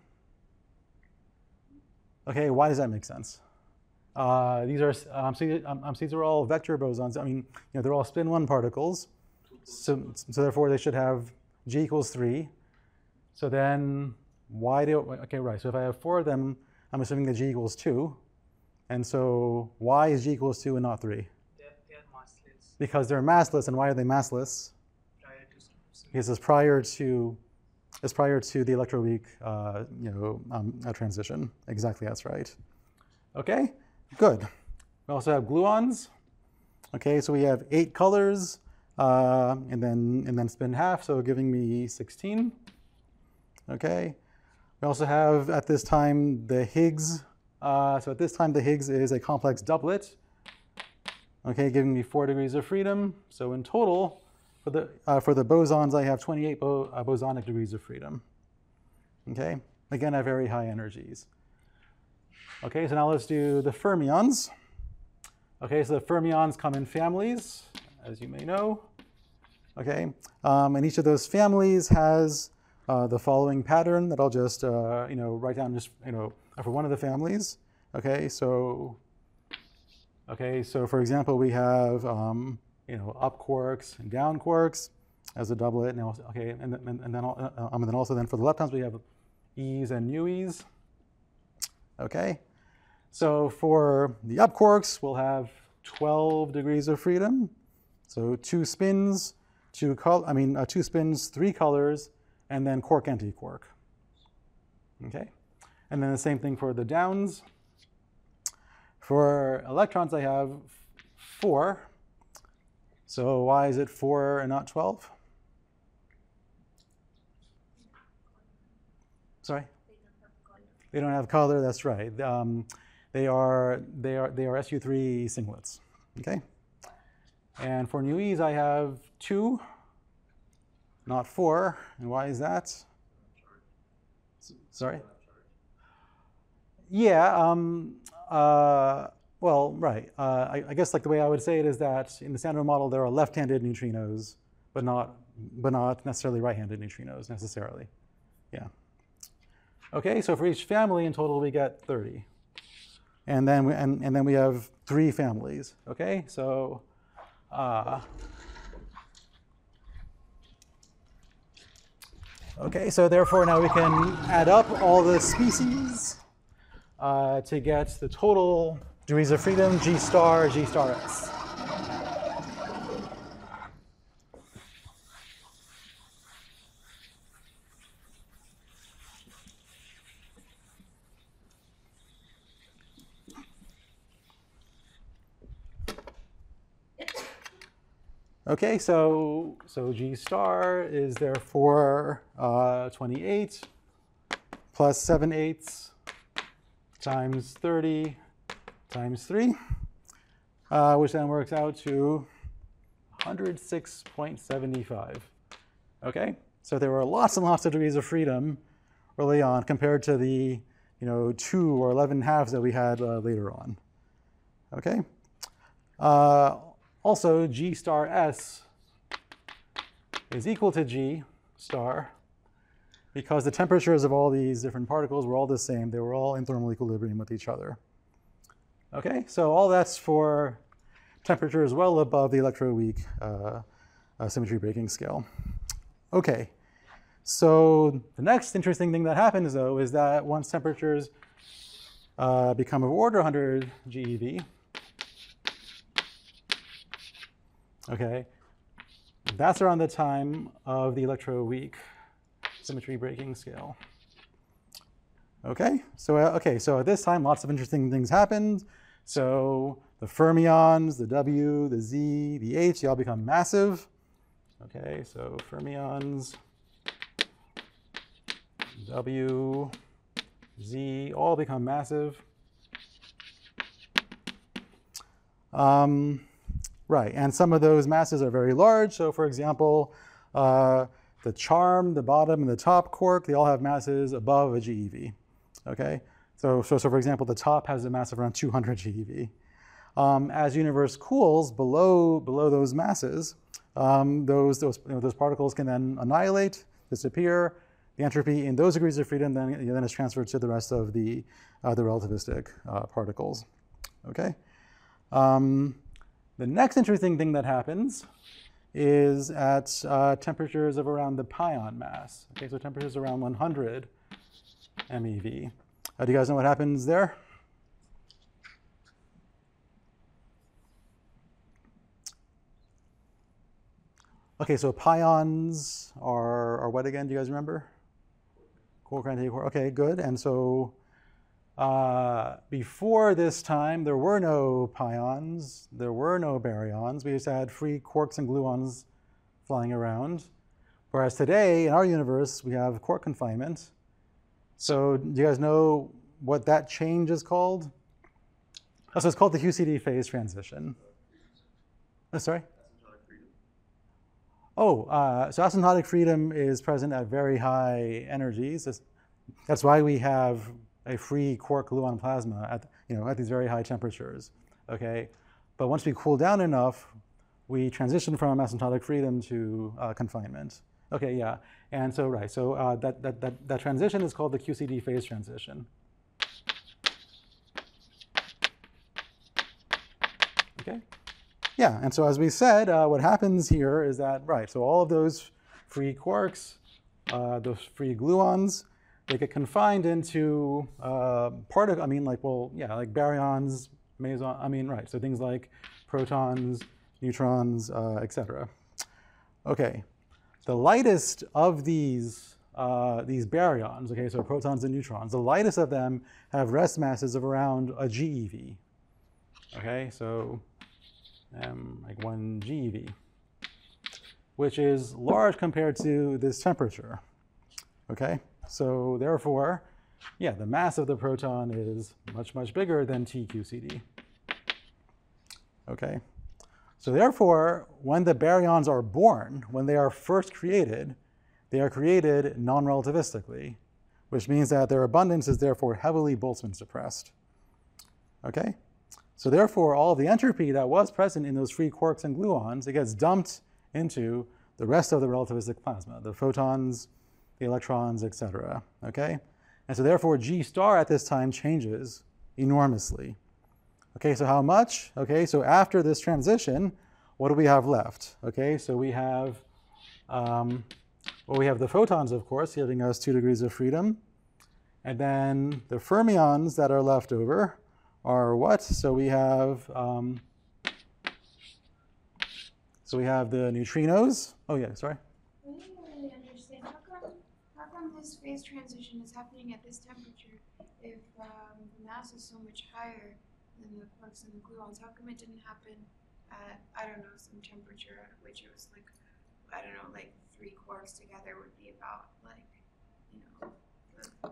Okay, why does that make sense? Uh, these are um, so, um, so these are all vector bosons. I mean, you know, they're all spin one particles. So, so therefore, they should have G equals three. So then, why do, okay, right. So if I have four of them, I'm assuming that G equals two. And so why is G equals two and not three? They're, they're massless. Because they're massless. And why are they massless? Prior to Because it's prior to, it's prior to the electroweak, uh, you know, um, uh, transition. Exactly, that's right. Okay, good. We also have gluons. Okay, so we have eight colors. Uh, and then and then spin half, so giving me sixteen. Okay. We also have at this time the Higgs. Uh, so at this time the Higgs is a complex doublet. Okay, giving me four degrees of freedom. So in total, for the uh, for the bosons, I have twenty-eight bo uh, bosonic degrees of freedom. Okay. Again, I have very high energies. Okay, so now let's do the fermions. Okay, so the fermions come in families, as you may know. Okay, um, and each of those families has uh, the following pattern that I'll just uh, you know, write down just, you know, for one of the families. Okay, so okay, so for example, we have um, you know, up quarks and down quarks as a doublet. And also, okay, and, and, and then uh, and then also then for the leptons we have E's and nu E's. Okay, so for the up quarks we'll have twelve degrees of freedom. So two spins, two col I mean uh, two spins, three colors, and then quark anti-quark. Okay, and then the same thing for the downs. For electrons, I have four. So why is it four and not twelve? Sorry? They don't have color. That's right. Um, they are they are they are S U three singlets. Okay. And for nu E's, I have two, not four. And why is that? Sorry. Yeah. Um, uh, well, right. Uh, I, I guess like the way I would say it is that in the standard model there are left-handed neutrinos, but not but not necessarily right-handed neutrinos necessarily. Yeah. Okay, so for each family in total we get thirty. And then we, and, and then we have three families. Okay, so uh, okay, so therefore now we can add up all the species uh, to get the total degrees of freedom G star G star S. Okay, so so G star is therefore uh, twenty-eight plus seven eighths times thirty times three, uh, which then works out to one hundred six point seven five. Okay, so there were lots and lots of degrees of freedom early on compared to the you know two or eleven halves that we had uh, later on. Okay. Uh, Also, G star S is equal to G star because the temperatures of all these different particles were all the same. They were all in thermal equilibrium with each other. Okay, so all that's for temperatures well above the electroweak uh, uh, symmetry breaking scale. Okay, so the next interesting thing that happens, though, is that once temperatures uh, become of order one hundred G E V, okay, that's around the time of the electroweak symmetry breaking scale. Okay, so uh, okay, so at this time, lots of interesting things happened. So the fermions, the W, the Z, the H, they all become massive. Okay, so fermions, W, Z, all become massive. Um, Right, and some of those masses are very large. So for example, uh, the charm, the bottom, and the top quark, they all have masses above a G E V. Okay, so, so, so for example, the top has a mass of around two hundred G E V. Um, as universe cools below, below those masses, um, those, those, you know, those particles can then annihilate, disappear. The entropy in those degrees of freedom then, you know, then is transferred to the rest of the, uh, the relativistic uh, particles. Okay. Um, The next interesting thing that happens is at uh, temperatures of around the pion mass. Okay, so temperatures around one hundred M E V. Uh, do you guys know what happens there? Okay, so pions are, are what again? Do you guys remember? Quark, anti-quark. Okay, good. And so Uh, before this time, there were no pions, there were no baryons. We just had free quarks and gluons flying around. Whereas today, in our universe, we have quark confinement. So do you guys know what that change is called? Oh, so it's called the Q C D phase transition. Oh, sorry? Oh, uh, so asymptotic freedom is present at very high energies. That's why we have a free quark gluon plasma at, you know, at these very high temperatures, okay? But once we cool down enough, we transition from asymptotic freedom to uh, confinement. Okay, yeah, and so, right, so uh, that, that, that, that transition is called the Q C D phase transition. Okay? yeah, and so as we said, uh, what happens here is that, right, so all of those free quarks, uh, those free gluons, they get confined into uh, part of, I mean, like, well, yeah, like baryons, meson, I mean, right, so things like protons, neutrons, uh, et cetera. Okay, the lightest of these, uh, these baryons, okay, so protons and neutrons, the lightest of them have rest masses of around a GeV. Okay, so um, like one GeV, which is large compared to this temperature. Okay, so therefore, yeah, the mass of the proton is much, much bigger than T Q C D. Okay, so therefore, when the baryons are born, when they are first created, they are created non-relativistically, which means that their abundance is therefore heavily Boltzmann suppressed. Okay, so therefore, all of the entropy that was present in those free quarks and gluons, it gets dumped into the rest of the relativistic plasma, the photons, the electrons, et cetera. Okay, and so therefore, G star at this time changes enormously. Okay, so how much? Okay, so after this transition, what do we have left? Okay, so we have, um, well, we have the photons, of course, giving us two degrees of freedom. And then the fermions that are left over are what? So we have, um, so we have the neutrinos. Oh yeah, sorry. I didn't really understand. How come, how come this phase transition is happening at this temperature if um, the mass is so much higher than the quarks and the gluons? How come it didn't happen at, I don't know, some temperature at which it was like, I don't know, like three quarks together would be about like, you know, the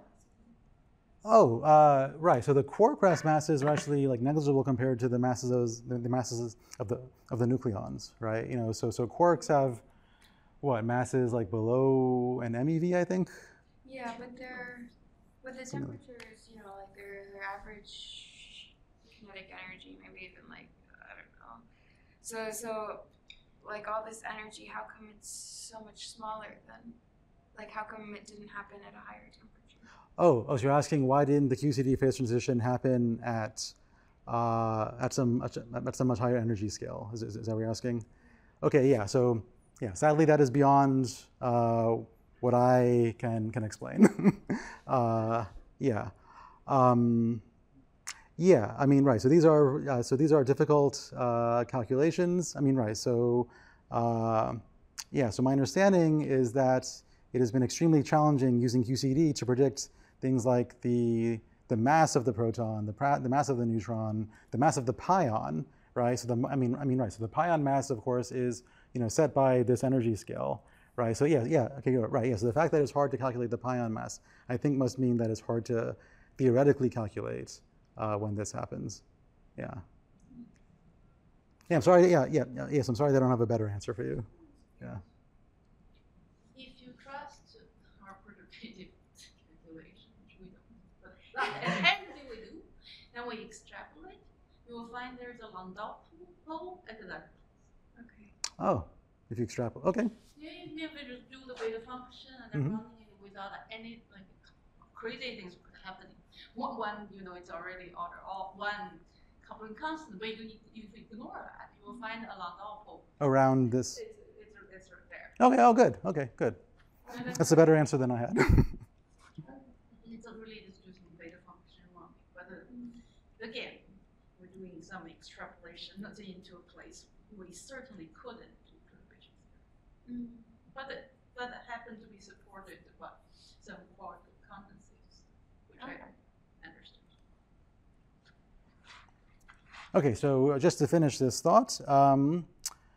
Oh, uh, right. So the quark rest masses are actually like negligible compared to the masses of those, the, the masses of the of the nucleons, right? You know, so so quarks have what masses like below an MeV, I think. Yeah, but their, but the temperatures, you know, like their their average kinetic energy, maybe even like I don't know. So so, like all this energy, how come it's so much smaller than, like how come it didn't happen at a higher temperature? Oh, oh, so you're asking why didn't the Q C D phase transition happen at uh, at some at some much higher energy scale? Is, is, is that what you're asking? Okay, yeah. So yeah, sadly that is beyond uh, what I can can explain. uh, yeah, um, yeah. I mean, right. So these are uh, so these are difficult uh, calculations. I mean, right. So uh, yeah. So my understanding is that it has been extremely challenging using Q C D to predict things like the, the mass of the proton, the, pra the mass of the neutron, the mass of the pion, right? So the, I mean, I mean, right, so the pion mass, of course, is, you know, set by this energy scale, right? So yeah, yeah, okay, right, yeah, so the fact that it's hard to calculate the pion mass, I think must mean that it's hard to theoretically calculate uh, when this happens, yeah. Yeah, I'm sorry, yeah, yeah, yes, I'm sorry that I don't have a better answer for you, yeah. If you trust our predictive calculation, which we don't, but apparently we do, then we extrapolate, you will find there's a Landau pole at the left. Okay. Oh, if you extrapolate, okay. Yeah, even if we just do the beta function and then Mm-hmm. running it without any like crazy things happening. One, one you know, it's already order all one coupling constant, but you, if you ignore that, you will find a Landau pole. Around this. It's, it's, it's right there. Okay, oh, good, okay, good. That's a better answer than I had. It's a really just using beta function one, but uh, again, we're doing some extrapolation not into a place we certainly couldn't do perturbations. Mm. But it, but it happened to be supported by some quantum condensates, which Okay. I understood. Okay, so just to finish this thought, um,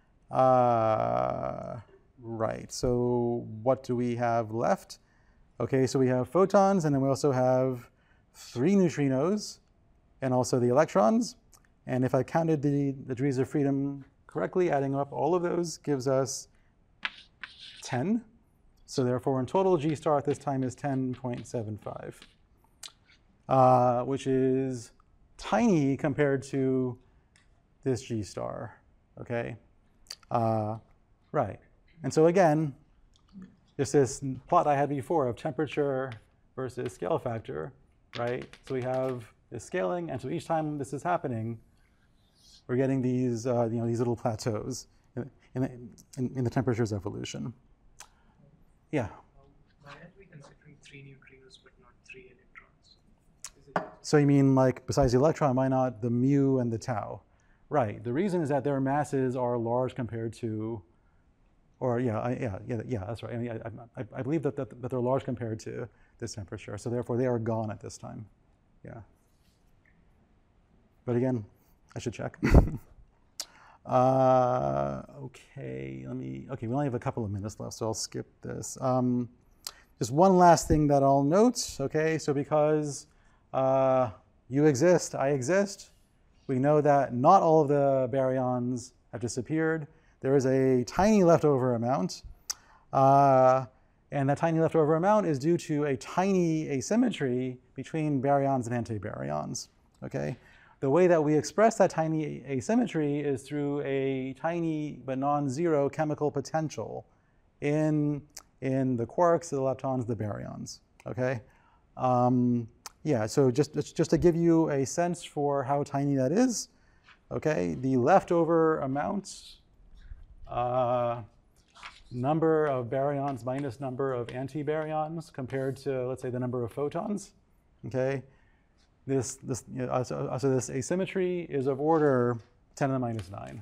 uh, right, so what do we have left? Okay, so we have photons, and then we also have three neutrinos, and also the electrons. And if I counted the, the degrees of freedom correctly, adding up all of those gives us ten. So therefore, in total, G star at this time is ten point seven five, uh, which is tiny compared to this G star, okay? Uh, right, and so again, just this plot I had before of temperature versus scale factor, right? So we have this scaling, and so each time this is happening, we're getting these, uh, you know, these little plateaus in, in, in, in the temperature's evolution. Yeah. Why are we considering three neutrinos but not three electrons? Is it So you mean like besides the electron, why not the mu and the tau? Right. The reason is that their masses are large compared to, or yeah, I, yeah, yeah, yeah, that's right. I, mean, I, I, I believe that, that that they're large compared to this temperature. So therefore, they are gone at this time. Yeah. But again, I should check. uh, okay, let me. Okay, we only have a couple of minutes left, so I'll skip this. Um, just one last thing that I'll note. Okay, so because uh, you exist, I exist. We know that not all of the baryons have disappeared. There is a tiny leftover amount. Uh, and that tiny leftover amount is due to a tiny asymmetry between baryons and antibaryons. Okay? The way that we express that tiny asymmetry is through a tiny but non-zero chemical potential in, in the quarks, the leptons, the baryons. Okay? Um, Yeah, so just, just to give you a sense for how tiny that is, okay, the leftover amounts, uh, number of baryons minus number of antibaryons compared to, let's say, the number of photons, okay, this, this, you know, so, so this asymmetry is of order ten to the minus nine.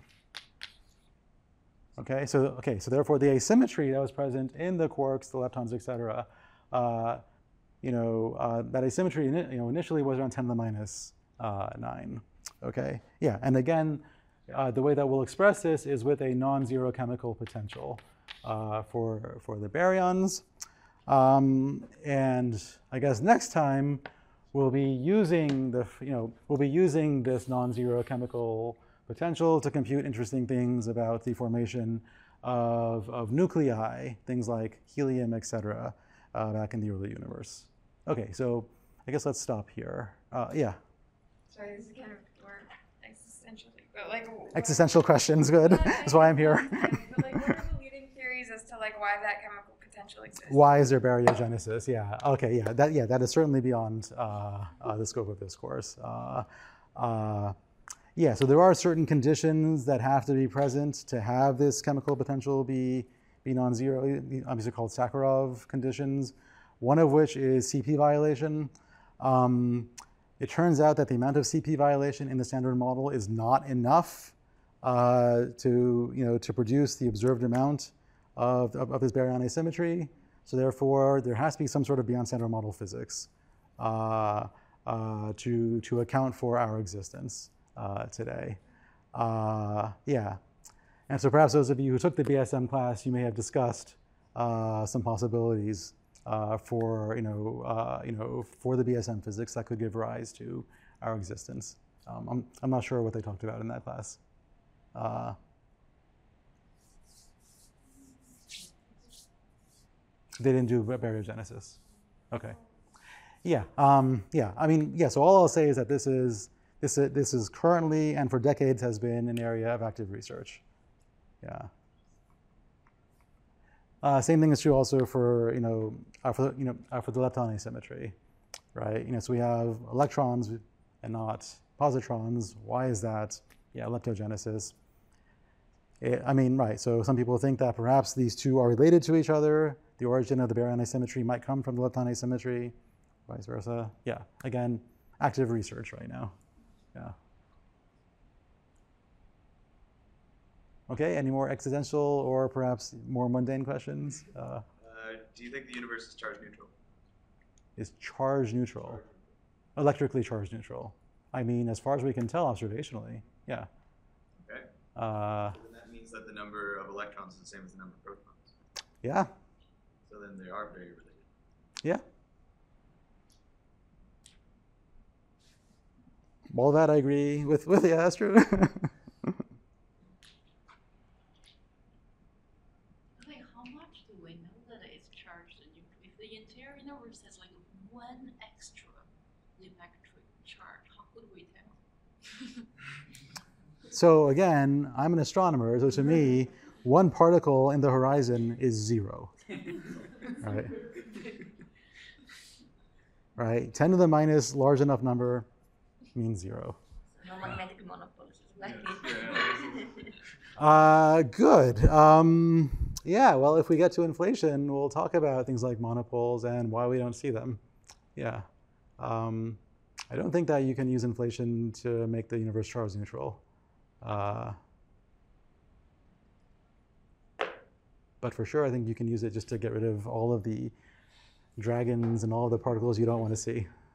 Okay, so, okay, so therefore the asymmetry that was present in the quarks, the leptons, et cetera, uh, you know, uh, that asymmetry, you know, initially was around ten to the minus uh, nine. Okay, yeah, and again, uh, the way that we'll express this is with a non-zero chemical potential uh, for for the baryons, um, and I guess next time we'll be using the, you know, we'll be using this non-zero chemical potential to compute interesting things about the formation of of nuclei, things like helium, et cetera. Uh, back in the early universe. Okay, so I guess let's stop here. Uh, yeah. Sorry, this is kind of more existential, but like what, Existential questions, good. That's why I'm here. But like, what are the leading theories as to like why that chemical potential exists? Why is there baryogenesis? Yeah. Okay. Yeah. That. Yeah. That is certainly beyond uh, uh, the scope of this course. Uh, uh, yeah. So there are certain conditions that have to be present to have this chemical potential be be non-zero. Obviously called Sakharov conditions. One of which is C P violation. Um, it turns out that the amount of C P violation in the standard model is not enough uh, to, you know, to produce the observed amount of, of, of this baryon asymmetry. So therefore, there has to be some sort of beyond standard model physics uh, uh, to, to account for our existence uh, today. Uh, yeah. And so perhaps those of you who took the B S M class, you may have discussed uh, some possibilities Uh, for you know uh, you know for the B S M physics that could give rise to our existence. Um, I'm I'm not sure what they talked about in that class. Uh, they didn't do baryogenesis. Okay. Yeah. Um, yeah. I mean, yeah. So all I'll say is that this is this is, this is currently and for decades has been an area of active research. Yeah. Uh, same thing is true also for you know uh, for you know uh, for the lepton asymmetry, right? You know, so we have electrons and not positrons. Why is that? Yeah, leptogenesis. It, I mean, right. So some people think that perhaps these two are related to each other. The origin of the baryon asymmetry might come from the lepton asymmetry, vice versa. Yeah. Again, active research right now. Yeah. Okay, any more existential or perhaps more mundane questions? Uh, Uh, do you think the universe is charge neutral? is charge neutral? Electrically charge neutral. I mean, as far as we can tell observationally, yeah. Okay. Uh, So then that means that the number of electrons is the same as the number of protons. yeah, So then they are very related. yeah. All that I agree with, with yeah, that's true. Like, how much do we know that it's charged and neutral? If the entire universe has like one extra electric charge, how could we tell? So again, I'm an astronomer, so to me, one particle in the horizon is zero. Right? Right? ten to the minus large enough number means zero. No magnetic monopoles. Yeah. Uh, good. Um, yeah, well, if we get to inflation, we'll talk about things like monopoles and why we don't see them. Yeah. Um, I don't think that you can use inflation to make the universe charge neutral. Uh, but for sure, I think you can use it just to get rid of all of the dragons and all of the particles you don't want to see.